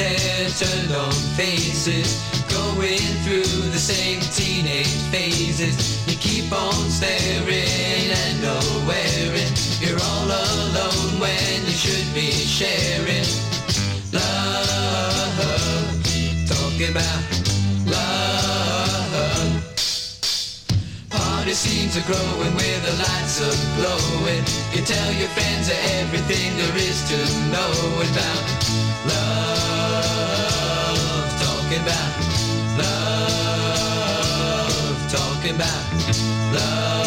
their turned on faces, going through the same teenage phases. You keep on staring and nowhere in. You're all alone when you should be sharing. Love, talking about love. Party scenes are growing with the lights are glowing. You tell your friends everything there is to know about love. Talking about love. Talking about love.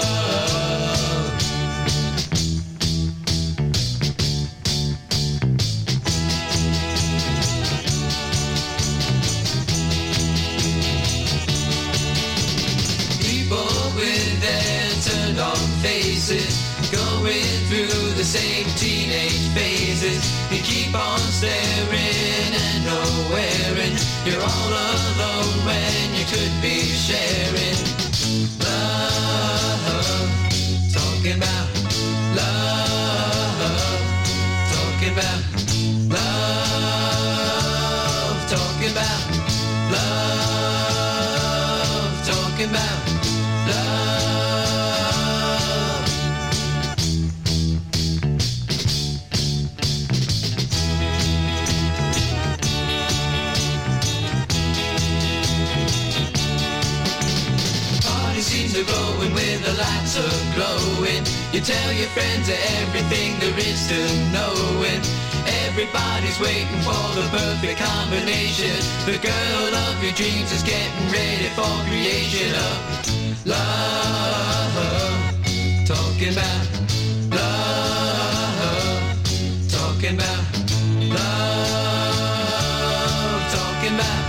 Turned on faces, going through the same teenage phases. You keep on staring and nowhere in. You're all alone when you could be sharing. Love, talking about love, talking about love, talking about love, talking about love. Scenes are glowing with the lights are glowing. You tell your friends everything there is to know, and everybody's waiting for the perfect combination. The girl of your dreams is getting ready for creation of love. Talking about love. Talking about love. Talking about